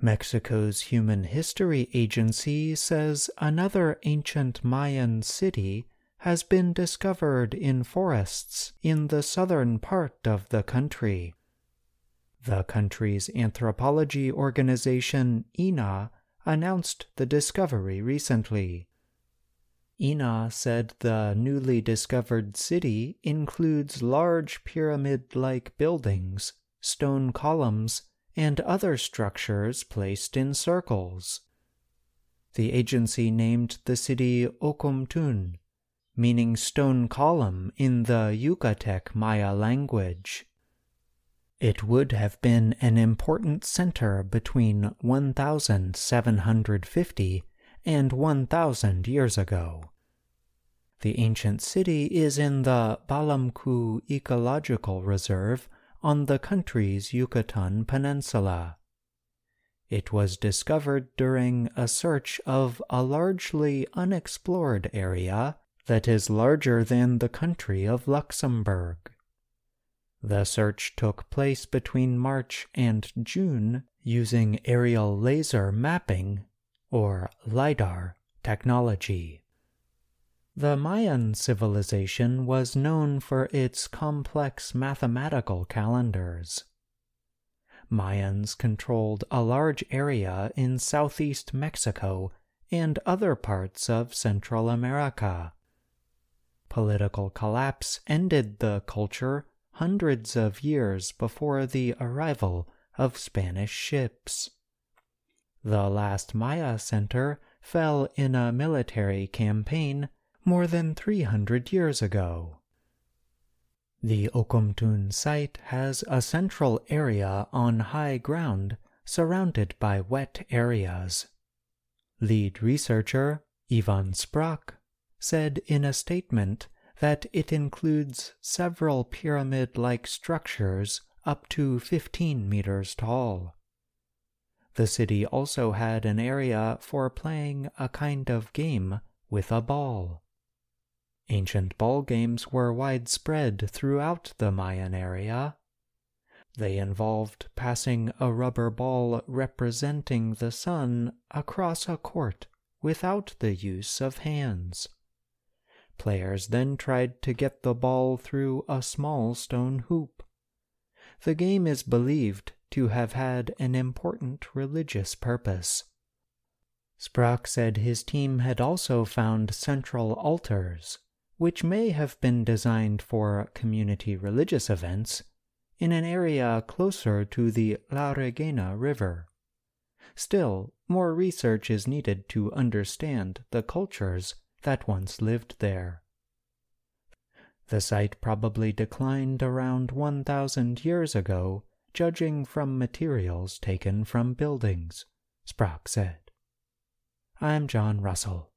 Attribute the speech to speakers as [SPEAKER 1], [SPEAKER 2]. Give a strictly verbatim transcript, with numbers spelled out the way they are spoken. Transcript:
[SPEAKER 1] Mexico's Human History Agency says another ancient Mayan city has been discovered in forests in the southern part of the country. The country's anthropology organization, I N A, announced the discovery recently. I N A said the newly discovered city includes large pyramid-like buildings, stone columns, and other structures placed in circles. The agency named the city Ocumtun, meaning stone column in the Yucatec Maya language. It would have been an important center between one thousand seven hundred fifty and one thousand years ago. The ancient city is in the Balamku Ecological Reserve on the country's Yucatan Peninsula. It was discovered during a search of a largely unexplored area that is larger than the country of Luxembourg. The search took place between March and June using aerial laser mapping, or LiDAR, technology. The Mayan civilization was known for its complex mathematical calendars. Mayans controlled a large area in southeast Mexico and other parts of Central America. Political collapse ended the culture hundreds of years before the arrival of Spanish ships. The last Maya center fell in a military campaign more than three hundred years ago. The Ocumtun site has a central area on high ground surrounded by wet areas. Lead researcher Ivan Sprach said in a statement that it includes several pyramid-like structures up to fifteen meters tall. The city also had an area for playing a kind of game with a ball. Ancient ball games were widespread throughout the Mayan area. They involved passing a rubber ball representing the sun across a court without the use of hands. Players then tried to get the ball through a small stone hoop. The game is believed to have had an important religious purpose. Sprach said his team had also found central altars, which may have been designed for community religious events, in an area closer to the La Regena River. Still, more research is needed to understand the cultures that once lived there. The site probably declined around one thousand years ago, judging from materials taken from buildings, Sprach said. I'm John Russell.